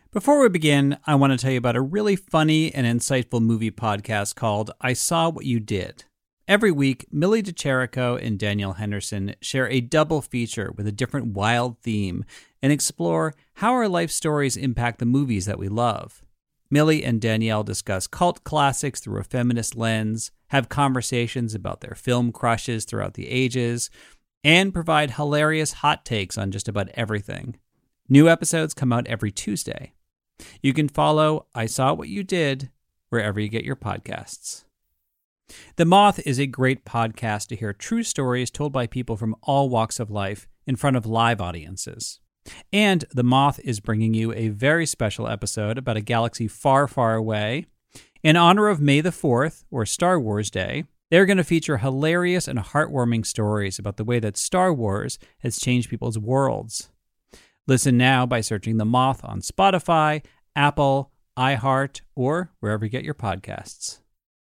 Before we begin, I want to tell you about a really funny and insightful movie podcast called I Saw What You Did. Every week, Millie DeCherico and Danielle Henderson share a double feature with a different wild theme and explore how our life stories impact the movies that we love. Millie and Danielle discuss cult classics through a feminist lens, have conversations about their film crushes throughout the ages, and provide hilarious hot takes on just about everything. New episodes come out every Tuesday. You can follow I Saw What You Did wherever you get your podcasts. The Moth is a great podcast to hear true stories told by people from all walks of life in front of live audiences. And The Moth is bringing you a very special episode about a galaxy far, far away. In honor of May the 4th, or Star Wars Day, they're going to feature hilarious and heartwarming stories about the way that Star Wars has changed people's worlds. Listen now by searching The Moth on Spotify, Apple, iHeart, or wherever you get your podcasts.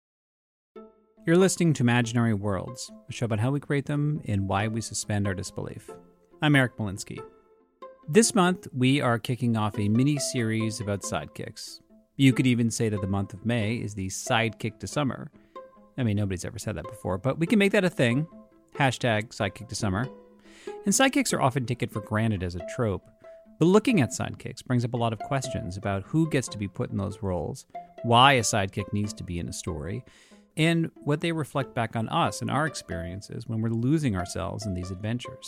You're listening to Imaginary Worlds, a show about how we create them and why we suspend our disbelief. I'm Eric Molinsky. This month, we are kicking off a mini-series about sidekicks. You could even say that the month of May is the sidekick to summer. I mean, nobody's ever said that before, but we can make that a thing. Hashtag sidekick to summer. And sidekicks are often taken for granted as a trope. But looking at sidekicks brings up a lot of questions about who gets to be put in those roles, why a sidekick needs to be in a story, and what they reflect back on us and our experiences when we're losing ourselves in these adventures.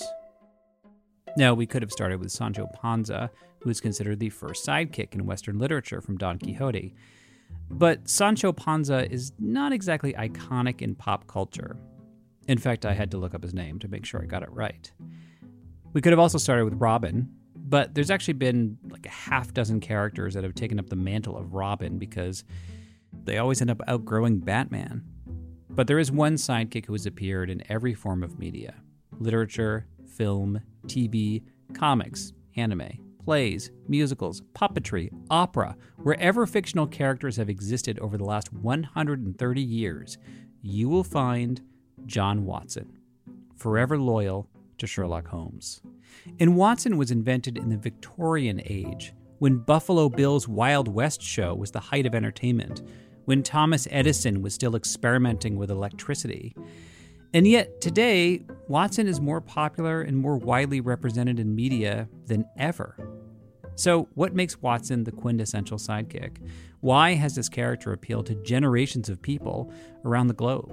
Now, we could have started with Sancho Panza, who is considered the first sidekick in Western literature from Don Quixote. But Sancho Panza is not exactly iconic in pop culture. In fact, I had to look up his name to make sure I got it right. We could have also started with Robin, but there's actually been like a half dozen characters that have taken up the mantle of Robin because they always end up outgrowing Batman. But there is one sidekick who has appeared in every form of media: literature, film, TV, comics, anime, plays, musicals, puppetry, opera. Wherever fictional characters have existed over the last 130 years, you will find John Watson, forever loyal to Sherlock Holmes. And Watson was invented in the Victorian age, when Buffalo Bill's Wild West show was the height of entertainment, when Thomas Edison was still experimenting with electricity. And yet, today, Watson is more popular and more widely represented in media than ever. So, what makes Watson the quintessential sidekick? Why has this character appealed to generations of people around the globe?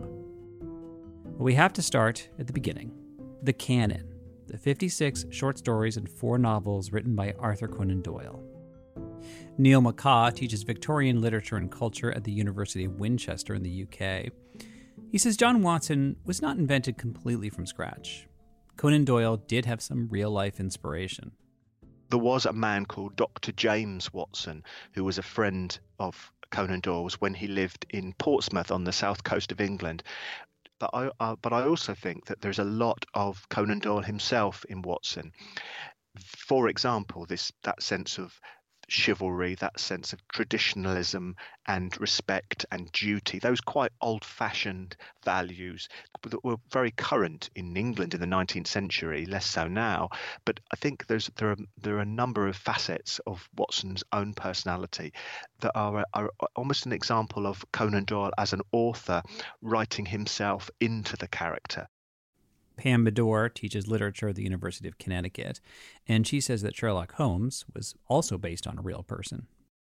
Well, we have to start at the beginning. The canon. The 56 short stories and 4 novels written by Arthur Conan Doyle. Neil McCaw teaches Victorian literature and culture at the University of Winchester in the UK. He says John Watson was not invented completely from scratch. Conan Doyle did have some real-life inspiration. There was a man called Dr. James Watson, who was a friend of Conan Doyle's when he lived in Portsmouth on the south coast of England. But I also think that there's a lot of Conan Doyle himself in Watson. For example, that sense of chivalry, that sense of traditionalism and respect and duty, those quite old-fashioned values that were very current in England in the 19th century, less so now. But I think there are a number of facets of Watson's own personality that are almost an example of Conan Doyle as an author writing himself into the character. Pam Bedore teaches literature at the University of Connecticut, and she says that Sherlock Holmes was also based on a real person.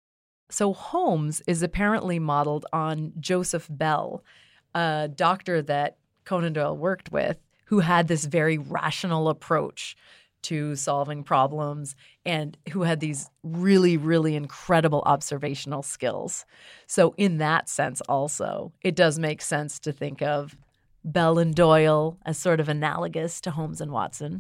So Holmes is apparently modeled on Joseph Bell, a doctor that Conan Doyle worked with, who had this very rational approach to solving problems and who had these really, really incredible observational skills. So in that sense also, it does make sense to think of Bell and Doyle as sort of analogous to Holmes and Watson.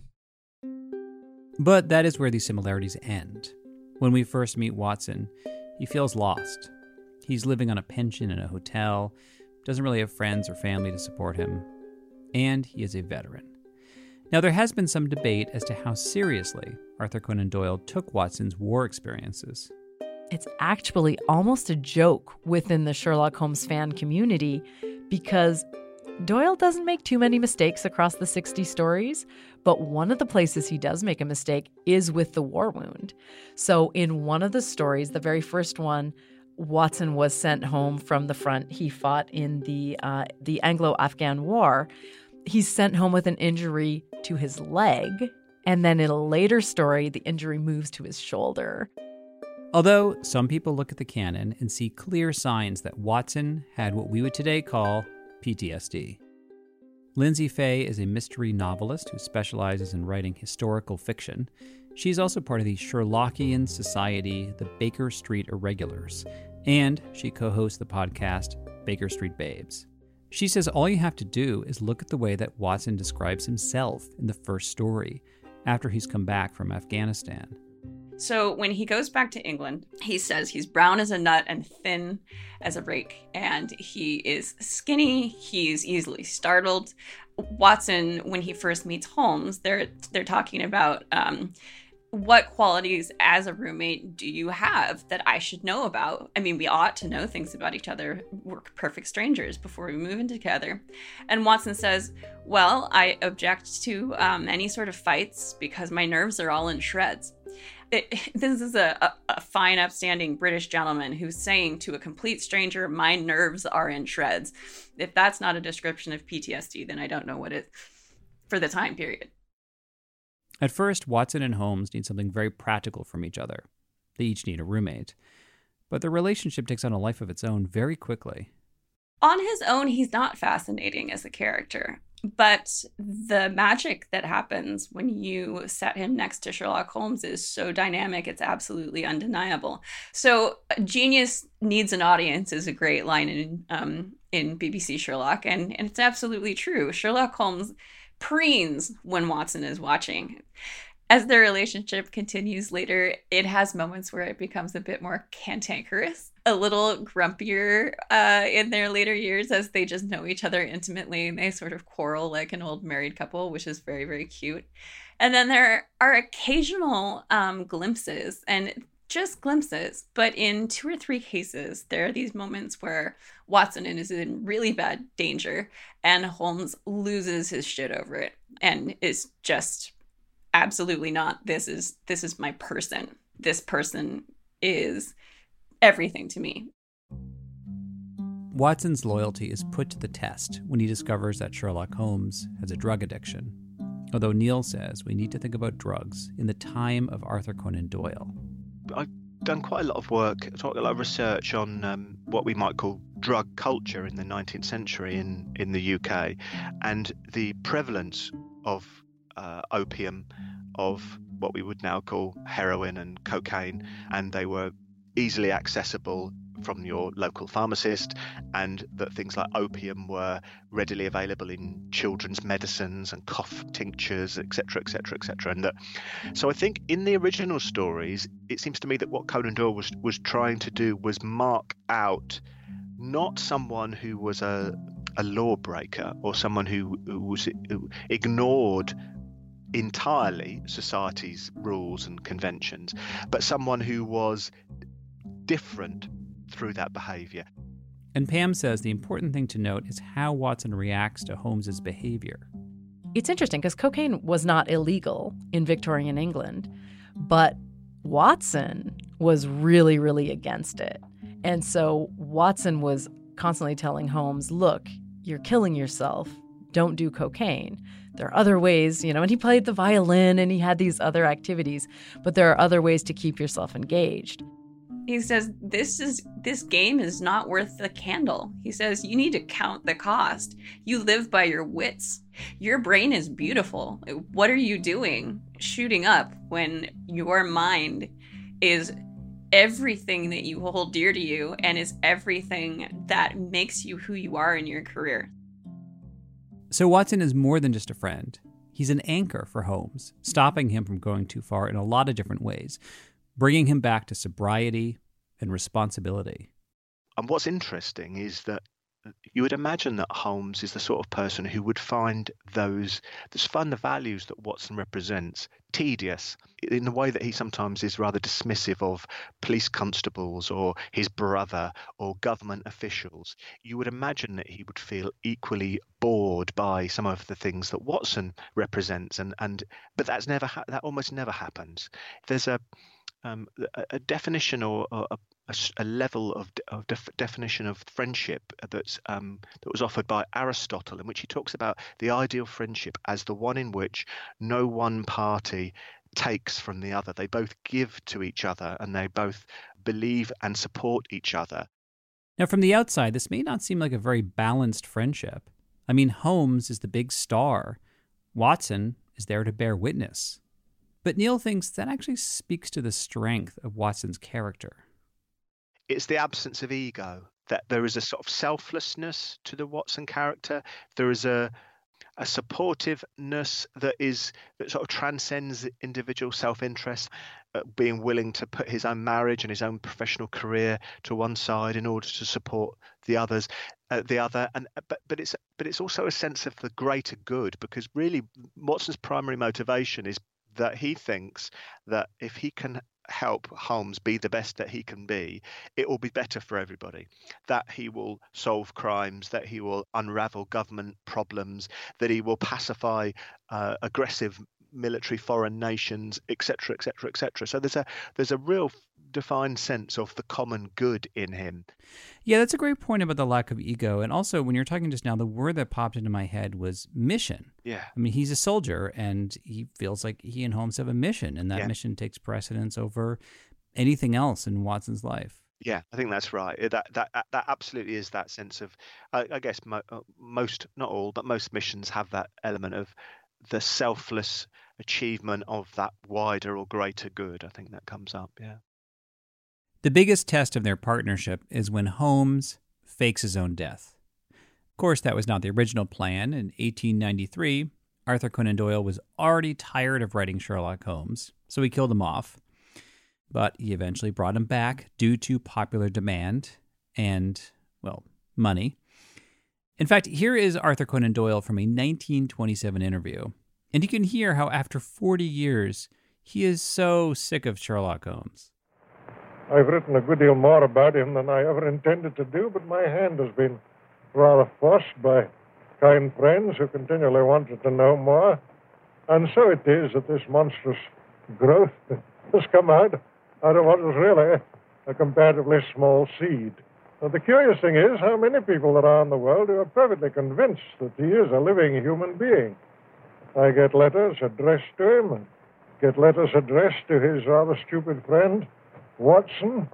But that is where these similarities end. When we first meet Watson, he feels lost. He's living on a pension in a hotel, doesn't really have friends or family to support him, and he is a veteran. Now, there has been some debate as to how seriously Arthur Conan Doyle took Watson's war experiences. It's actually almost a joke within the Sherlock Holmes fan community because Doyle doesn't make too many mistakes across the 60 stories, but one of the places he does make a mistake is with the war wound. So in one of the stories, the very first one, Watson was sent home from the front. He fought in the Anglo-Afghan War. He's sent home with an injury to his leg, and then in a later story, the injury moves to his shoulder. Although some people look at the canon and see clear signs that Watson had what we would today call PTSD. Lindsay Fay is a mystery novelist who specializes in writing historical fiction. She's also part of the Sherlockian Society, the Baker Street Irregulars, and she co-hosts the podcast Baker Street Babes. She says all you have to do is look at the way that Watson describes himself in the first story after he's come back from Afghanistan. So when he goes back to England, he says he's brown as a nut and thin as a rake, and he is skinny, he's easily startled. Watson, when he first meets Holmes, they're talking about what qualities as a roommate do you have that I should know about? I mean, we ought to know things about each other. We're perfect strangers before we move in together. And Watson says, well, I object to any sort of fights because my nerves are all in shreds. This is a fine, upstanding British gentleman who's saying to a complete stranger, my nerves are in shreds. If that's not a description of PTSD, then I don't know what is for the time period. At first, Watson and Holmes need something very practical from each other. They each need a roommate. But their relationship takes on a life of its own very quickly. On his own, he's not fascinating as a character. But the magic that happens when you set him next to Sherlock Holmes is so dynamic, it's absolutely undeniable. So genius needs an audience is a great line in BBC Sherlock, and it's absolutely true. Sherlock Holmes preens when Watson is watching. As their relationship continues later, it has moments where it becomes a bit more cantankerous, a little grumpier in their later years as they just know each other intimately and they sort of quarrel like an old married couple, which is very, very cute. And then there are occasional glimpses, and just glimpses, but in 2 or 3 cases, there are these moments where Watson is in really bad danger and Holmes loses his shit over it and is just absolutely not, this is my person. This person is everything to me. Watson's loyalty is put to the test when he discovers that Sherlock Holmes has a drug addiction. Although Neil says we need to think about drugs in the time of Arthur Conan Doyle. I've done quite a lot of work, a lot of research on what we might call drug culture in the 19th century in the UK, and the prevalence of opium, of what we would now call heroin and cocaine, and they were easily accessible from your local pharmacist, and that things like opium were readily available in children's medicines and cough tinctures, etc., etc., etc. And that, so I think in the original stories, it seems to me that what Conan Doyle was trying to do was mark out not someone who was a lawbreaker or someone who ignored entirely society's rules and conventions, but someone who was different through that behavior. And Pam says the important thing to note is how Watson reacts to Holmes's behavior. It's interesting because cocaine was not illegal in Victorian England, but Watson was really, really against it. And so Watson was constantly telling Holmes, look, you're killing yourself. Don't do cocaine. There are other ways, and he played the violin and he had these other activities, but there are other ways to keep yourself engaged. He says, this game is not worth the candle. He says, you need to count the cost. You live by your wits. Your brain is beautiful. What are you doing shooting up when your mind is everything that you hold dear to you and is everything that makes you who you are in your career? So Watson is more than just a friend. He's an anchor for Holmes, stopping him from going too far in a lot of different ways, bringing him back to sobriety and responsibility. And what's interesting is that you would imagine that Holmes is the sort of person who would find the values that Watson represents tedious, in the way that he sometimes is rather dismissive of police constables or his brother or government officials. You would imagine that he would feel equally bored by some of the things that Watson represents, but that almost never happens. There's a definition or a level of definition of friendship that was offered by Aristotle, in which he talks about the ideal friendship as the one in which no one party takes from the other. They both give to each other and they both believe and support each other. Now, from the outside, this may not seem like a very balanced friendship. I mean, Holmes is the big star. Watson is there to bear witness. But Neil thinks that actually speaks to the strength of Watson's character. It's the absence of ego, that there is a sort of selflessness to the Watson character. There is a supportiveness that sort of transcends individual self-interest, being willing to put his own marriage and his own professional career to one side in order to support the other. But it's also a sense of the greater good, because really Watson's primary motivation is that he thinks that if he can help Holmes be the best that he can be, it will be better for everybody, that he will solve crimes, that he will unravel government problems, that he will pacify aggressive military foreign nations, etc., etc., etc. So there's a real defined sense of the common good in him. Yeah, that's a great point about the lack of ego. And also, when you're talking just now, the word that popped into my head was mission. Yeah. I mean, he's a soldier, and he feels like he and Holmes have a mission, and that mission takes precedence over anything else in Watson's life. Yeah, I think that's right. That absolutely is that sense of, I guess most, not all, but most missions have that element of the selfless achievement of that wider or greater good. I think that comes up, yeah. The biggest test of their partnership is when Holmes fakes his own death. Of course, that was not the original plan. In 1893, Arthur Conan Doyle was already tired of writing Sherlock Holmes, so he killed him off. But he eventually brought him back due to popular demand and, well, money. In fact, here is Arthur Conan Doyle from a 1927 interview. And you can hear how after 40 years, he is so sick of Sherlock Holmes. I've written a good deal more about him than I ever intended to do, but my hand has been rather forced by kind friends who continually wanted to know more. And so it is that this monstrous growth has come out of what was really a comparatively small seed. Now, the curious thing is how many people there are in the world who are perfectly convinced that he is a living human being. I get letters addressed to him, and get letters addressed to his rather stupid friend, Watson.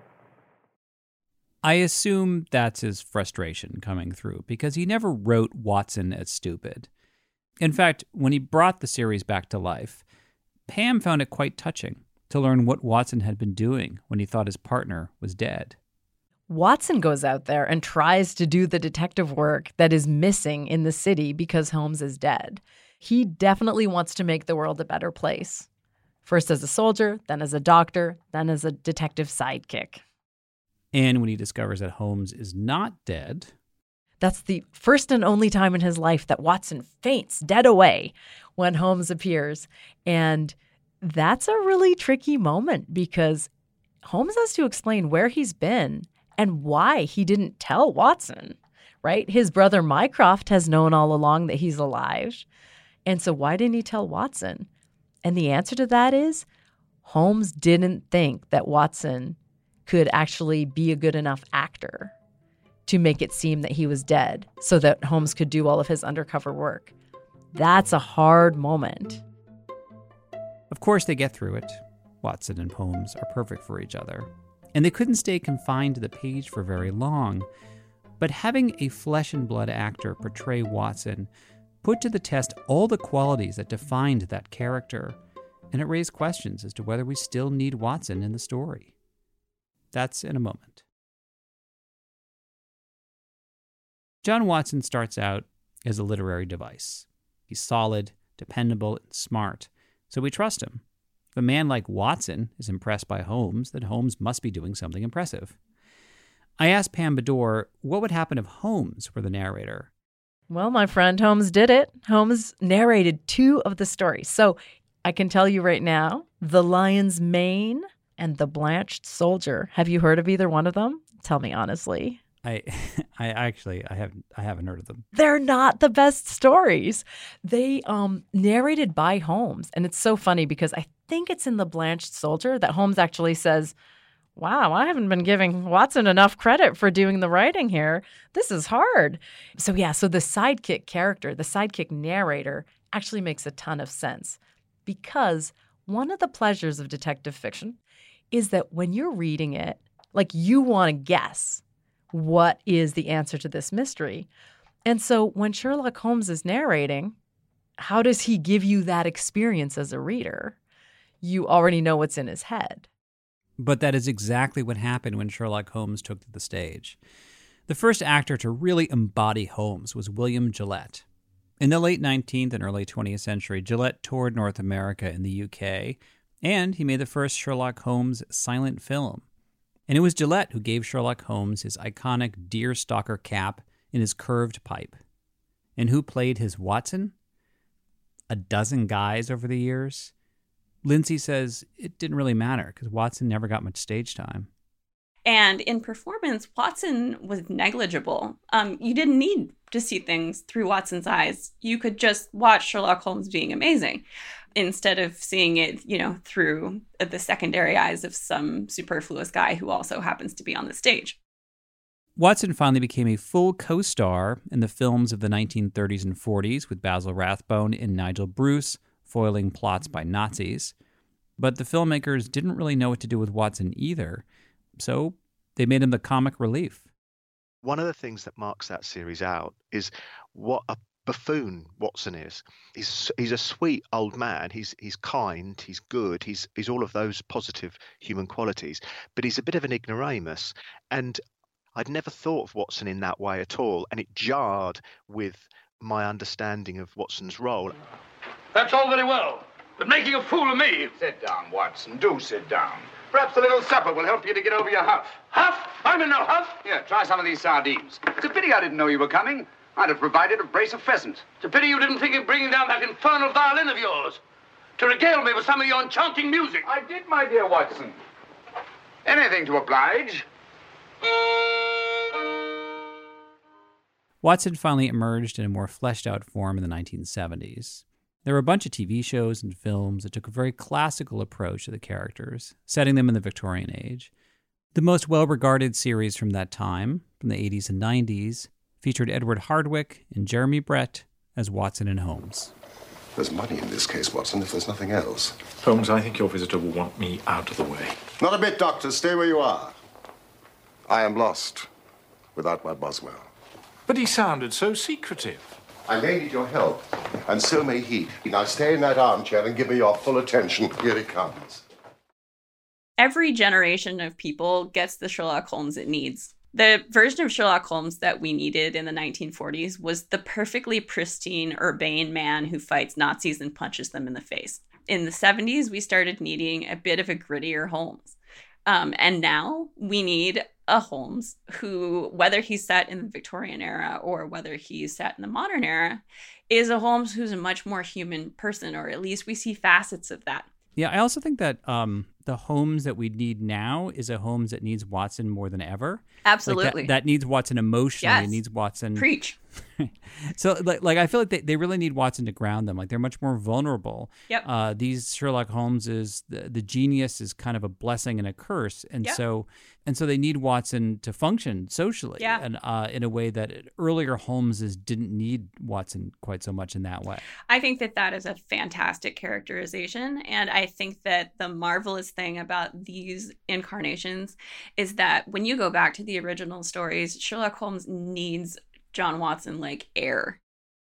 I assume that's his frustration coming through, because he never wrote Watson as stupid. In fact, when he brought the series back to life, Pam found it quite touching to learn what Watson had been doing when he thought his partner was dead. Watson goes out there and tries to do the detective work that is missing in the city because Holmes is dead. He definitely wants to make the world a better place. First as a soldier, then as a doctor, then as a detective sidekick. And when he discovers that Holmes is not dead... That's the first and only time in his life that Watson faints dead away when Holmes appears. And that's a really tricky moment because Holmes has to explain where he's been and why he didn't tell Watson, right? His brother Mycroft has known all along that he's alive. And so why didn't he tell Watson? And the answer to that is Holmes didn't think that Watson could actually be a good enough actor to make it seem that he was dead so that Holmes could do all of his undercover work. That's a hard moment. Of course, they get through it. Watson and Holmes are perfect for each other. And they couldn't stay confined to the page for very long. But having a flesh and blood actor portray Watson put to the test all the qualities that defined that character, and it raised questions as to whether we still need Watson in the story. That's in a moment. John Watson starts out as a literary device. He's solid, dependable, and smart, so we trust him. If a man like Watson is impressed by Holmes, then Holmes must be doing something impressive. I asked Pam Bedore what would happen if Holmes were the narrator. Well, my friend, Holmes did it. Holmes narrated 2 of the stories. So I can tell you right now, The Lion's Mane and The Blanched Soldier. Have you heard of either one of them? Tell me honestly. I haven't heard of them. They're not the best stories. They narrated by Holmes. And it's so funny because I think it's in The Blanched Soldier that Holmes actually says, wow, I haven't been giving Watson enough credit for doing the writing here. This is hard. So the sidekick character, the sidekick narrator, actually makes a ton of sense because one of the pleasures of detective fiction is that when you're reading it, like you want to guess what is the answer to this mystery. And so when Sherlock Holmes is narrating, how does he give you that experience as a reader? You already know what's in his head. But that is exactly what happened when Sherlock Holmes took to the stage. The first actor to really embody Holmes was William Gillette. In the late 19th and early 20th century, Gillette toured North America and the UK, and he made the first Sherlock Holmes silent film. And it was Gillette who gave Sherlock Holmes his iconic deerstalker cap and his curved pipe. And who played his Watson? A dozen guys over the years. Lindsay says it didn't really matter because Watson never got much stage time. And in performance, Watson was negligible. You didn't need to see things through Watson's eyes. You could just watch Sherlock Holmes being amazing instead of seeing it, through the secondary eyes of some superfluous guy who also happens to be on the stage. Watson finally became a full co-star in the films of the 1930s and 40s with Basil Rathbone and Nigel Bruce foiling plots by Nazis. But the filmmakers didn't really know what to do with Watson either, so they made him the comic relief. One of the things that marks that series out is what a buffoon Watson is. He's a sweet old man. He's kind. He's good. He's all of those positive human qualities. But he's a bit of an ignoramus. And I'd never thought of Watson in that way at all. And it jarred with my understanding of Watson's role. That's all very well. But making a fool of me. Sit down, Watson. Do sit down. Perhaps a little supper will help you to get over your huff. Huff? I'm in no huff. Here, try some of these sardines. It's a pity I didn't know you were coming. I'd have provided a brace of pheasant. It's a pity you didn't think of bringing down that infernal violin of yours to regale me with some of your enchanting music. I did, my dear Watson. Anything to oblige. Watson finally emerged in a more fleshed-out form in the 1970s. There were a bunch of TV shows and films that took a very classical approach to the characters, setting them in the Victorian age. The most well-regarded series from that time, from the 80s and 90s, featured Edward Hardwicke and Jeremy Brett as Watson and Holmes. There's money in this case, Watson, if there's nothing else. Holmes, I think your visitor will want me out of the way. Not a bit, Doctor. Stay where you are. I am lost without my Boswell. But he sounded so secretive. I may need your help, and so may he. Now stay in that armchair and give me your full attention. Here he comes. Every generation of people gets the Sherlock Holmes it needs. The version of Sherlock Holmes that we needed in the 1940s was the perfectly pristine, urbane man who fights Nazis and punches them in the face. In the 70s, we started needing a bit of a grittier Holmes. And now we need a Holmes who, whether he's set in the Victorian era or whether he's set in the modern era, is a Holmes who's a much more human person, or at least we see facets of that. Yeah, I also think that the Holmes that we need now is a Holmes that needs Watson more than ever. Absolutely. That needs Watson emotionally. Yes. It needs Watson. Preach. So, I feel like they really need Watson to ground them. Like, they're much more vulnerable. Yep. These Sherlock Holmeses, the genius is kind of a blessing and a curse, and yep. so they need Watson to function socially, yeah. and in a way that earlier Holmeses didn't need Watson quite so much in that way. I think that is a fantastic characterization, and I think that the marvelous thing about these incarnations is that when you go back to the original stories, Sherlock Holmes needs John Watson like air.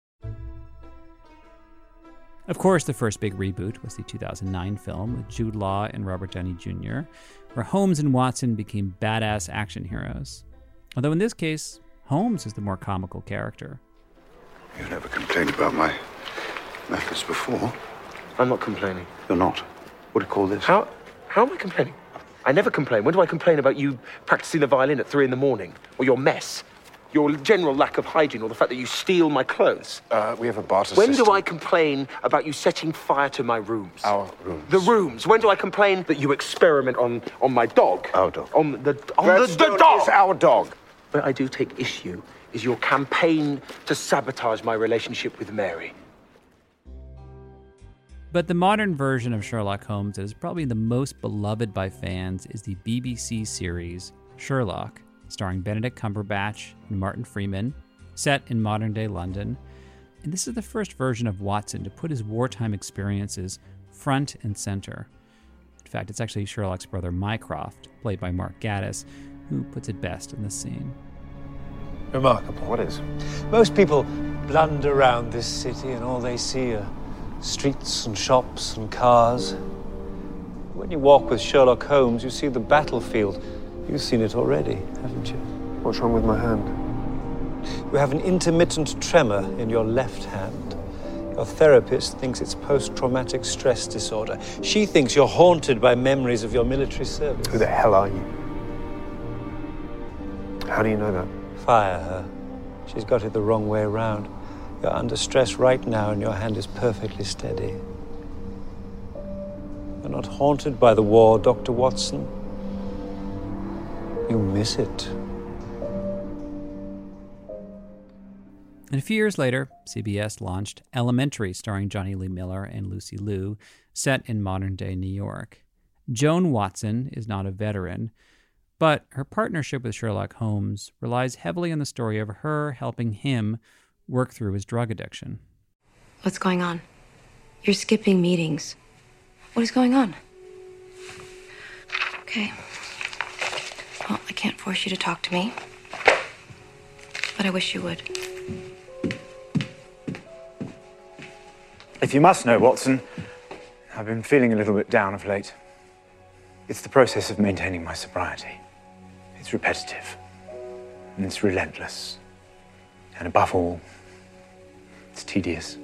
Of course, the first big reboot was the 2009 film with Jude Law and Robert Downey Jr., where Holmes and Watson became badass action heroes. Although in this case, Holmes is the more comical character. You've never complained about my methods before. I'm not complaining. You're not. What do you call this? How am I complaining? I never complain. When do I complain about you practicing the violin at 3 a.m? Or your mess? Your general lack of hygiene, or the fact that you steal my clothes? We have a barter When system. do I complain about you setting fire to my rooms? Our rooms. The rooms. When do I complain that you experiment on my dog? Our dog. On the Redstone dog! is our dog. Where I do take issue is your campaign to sabotage my relationship with Mary. But the modern version of Sherlock Holmes that is probably the most beloved by fans is the BBC series Sherlock, starring Benedict Cumberbatch and Martin Freeman, set in modern-day London. And this is the first version of Watson to put his wartime experiences front and center. In fact, it's actually Sherlock's brother Mycroft, played by Mark Gatiss, who puts it best in this scene. Remarkable. What is? Most people blunder around this city and all they see are streets and shops and cars. When you walk with Sherlock Holmes, you see the battlefield. You've seen it already, haven't you? What's wrong with my hand? You have an intermittent tremor in your left hand. Your therapist thinks it's post-traumatic stress disorder. She thinks you're haunted by memories of your military service. Who the hell are you? How do you know that? Fire her. She's got it the wrong way around. You're under stress right now and your hand is perfectly steady. You're not haunted by the war, Dr. Watson. You miss it. And a few years later, CBS launched Elementary, starring Johnny Lee Miller and Lucy Liu, set in modern-day New York. Joan Watson is not a veteran, but her partnership with Sherlock Holmes relies heavily on the story of her helping him work through his drug addiction. What's going on? You're skipping meetings. What is going on? Okay. Well, I can't force you to talk to me, but I wish you would. If you must know, Watson, I've been feeling a little bit down of late. It's the process of maintaining my sobriety. It's repetitive, and it's relentless, and above all, it's tedious.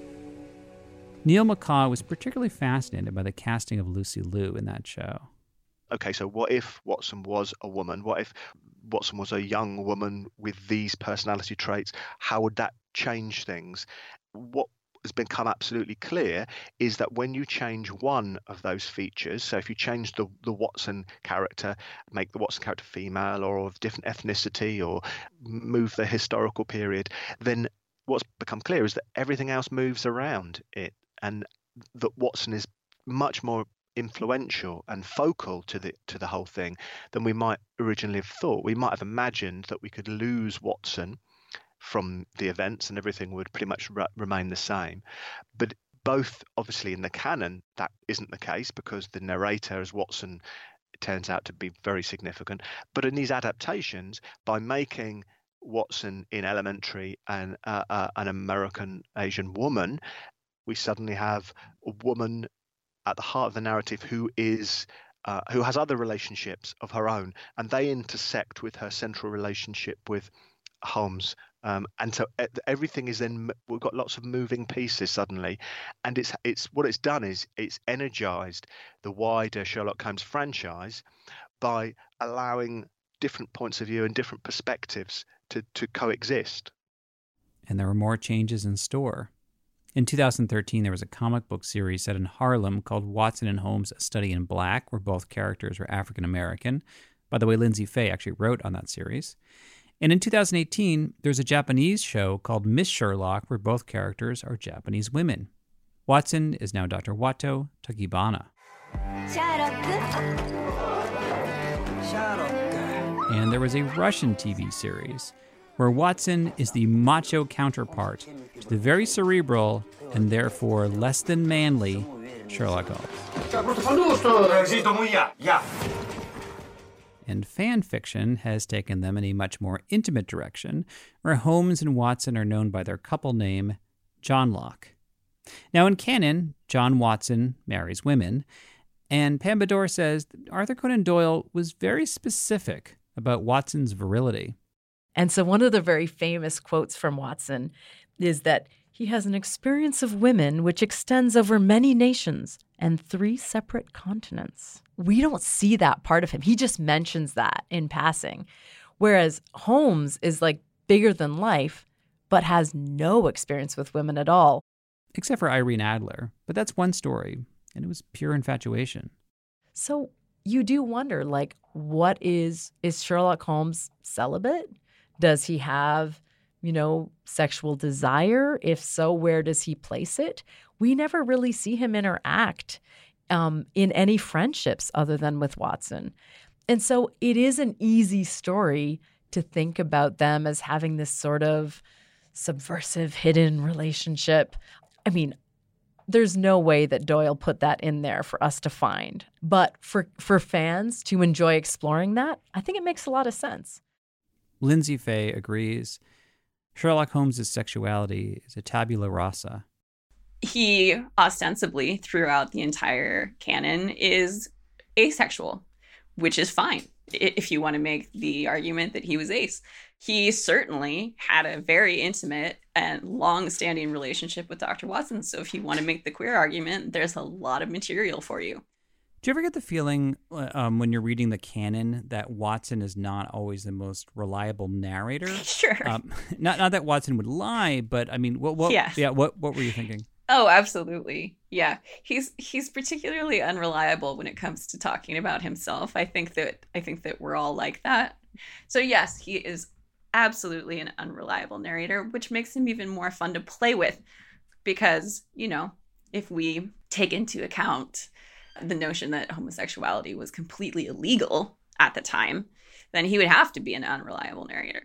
Neil McCaw was particularly fascinated by the casting of Lucy Liu in that show. Okay, so what if Watson was a woman? What if Watson was a young woman with these personality traits? How would that change things? What has become absolutely clear is that when you change one of those features, so if you change the Watson character, make the Watson character female or of different ethnicity or move the historical period, then what's become clear is that everything else moves around it, and that Watson is much more influential and focal to the whole thing than we might originally have thought. We might have imagined that we could lose Watson from the events and everything would pretty much remain the same. But both, obviously, in the canon, that isn't the case because the narrator as Watson turns out to be very significant. But in these adaptations, by making Watson in Elementary and an American Asian woman, we suddenly have a woman at the heart of the narrative who has other relationships of her own, and they intersect with her central relationship with Holmes. And so everything is then, we've got lots of moving pieces suddenly, and it's what it's done is it's energized the wider Sherlock Holmes franchise by allowing different points of view and different perspectives to coexist. And there were more changes in store. In 2013, there was a comic book series set in Harlem called Watson and Holmes: A Study in Black, where both characters were African American. By the way, Lindsay Fay actually wrote on that series. And in 2018, there's a Japanese show called Miss Sherlock, where both characters are Japanese women. Watson is now Dr. Wato Tachibana. And there was a Russian TV series where Watson is the macho counterpart to the very cerebral and therefore less than manly Sherlock Holmes. And fan fiction has taken them in a much more intimate direction, where Holmes and Watson are known by their couple name, Johnlock. Now in canon, John Watson marries women, and Pam Bedore says that Arthur Conan Doyle was very specific about Watson's virility. And so one of the very famous quotes from Watson is that he has an experience of women which extends over many nations and 3 separate continents. we don't see that part of him. He just mentions that in passing. Whereas Holmes is like bigger than life, but has no experience with women at all. Except for Irene Adler. But that's one story, and it was pure infatuation. So you do wonder, like, what is Sherlock Holmes celibate? Does he have, sexual desire? If so, where does he place it? We never really see him interact in any friendships other than with Watson. And so it is an easy story to think about them as having this sort of subversive, hidden relationship. I mean, there's no way that Doyle put that in there for us to find. But for fans to enjoy exploring that, I think it makes a lot of sense. Lindsay Fay agrees. Sherlock Holmes' sexuality is a tabula rasa. He ostensibly, throughout the entire canon, is asexual, which is fine if you want to make the argument that he was ace. He certainly had a very intimate and long-standing relationship with Dr. Watson. So if you want to make the queer argument, there's a lot of material for you. Do you ever get the feeling when you're reading the canon that Watson is not always the most reliable narrator? Sure. Not that Watson would lie, but I mean, what were you thinking? Oh, absolutely. Yeah. He's particularly unreliable when it comes to talking about himself. I think that we're all like that. So yes, he is absolutely an unreliable narrator, which makes him even more fun to play with because, if we take into account the notion that homosexuality was completely illegal at the time, then he would have to be an unreliable narrator.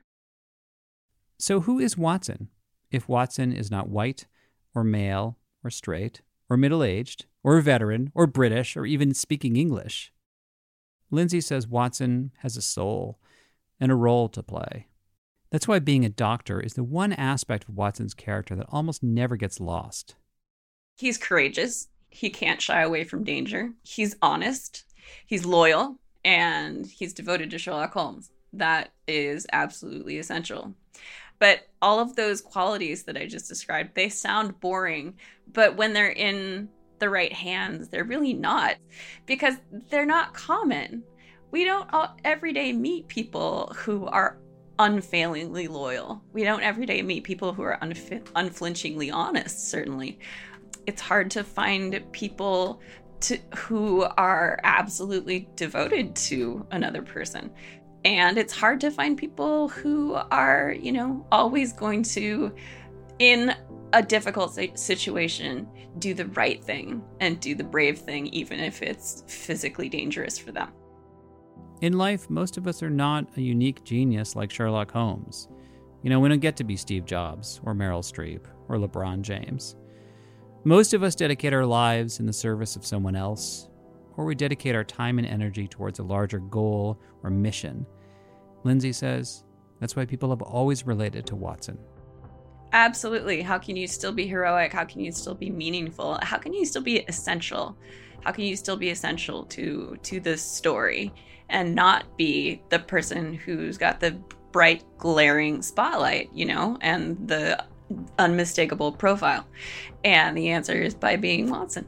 So who is Watson? If Watson is not white or male or straight or middle-aged or a veteran or British or even speaking English. Lindsay says Watson has a soul and a role to play. That's why being a doctor is the one aspect of Watson's character that almost never gets lost. He's courageous. He can't shy away from danger. He's honest. He's loyal. And he's devoted to Sherlock Holmes. That is absolutely essential. But all of those qualities that I just described, they sound boring. But when they're in the right hands, they're really not. Because they're not common. We don't every day meet people who are unfailingly loyal. We don't every day meet people who are unflinchingly honest, certainly. It's hard to find people who are absolutely devoted to another person. And it's hard to find people who are, always going to, in a difficult situation, do the right thing and do the brave thing, even if it's physically dangerous for them. In life, most of us are not a unique genius like Sherlock Holmes. We don't get to be Steve Jobs or Meryl Streep or LeBron James. Most of us dedicate our lives in the service of someone else, or we dedicate our time and energy towards a larger goal or mission. Lindsay says that's why people have always related to Watson. Absolutely. How can you still be heroic? How can you still be meaningful? How can you still be essential? How can you still be essential to the story and not be the person who's got the bright, glaring spotlight, and the unmistakable profile? And the answer is by being Watson.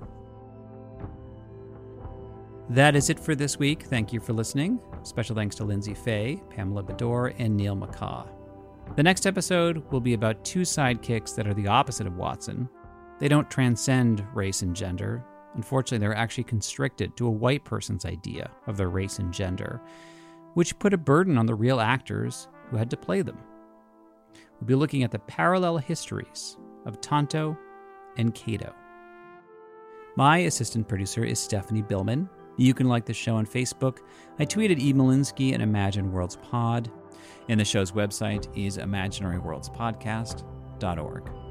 That is it for this week. Thank you for listening. Special thanks to Lindsay Fay, Pamela Bedore, and Neil McCaw. The next episode will be about two sidekicks that are the opposite of Watson. They don't transcend race and gender. Unfortunately, they're actually constricted to a white person's idea of their race and gender, which put a burden on the real actors who had to play them. We'll be looking at the parallel histories of Tonto and Cato. My assistant producer is Stephanie Billman. You can like the show on Facebook. I tweeted E. Malinsky at Imagine Worlds Pod, and the show's website is imaginaryworldspodcast.org.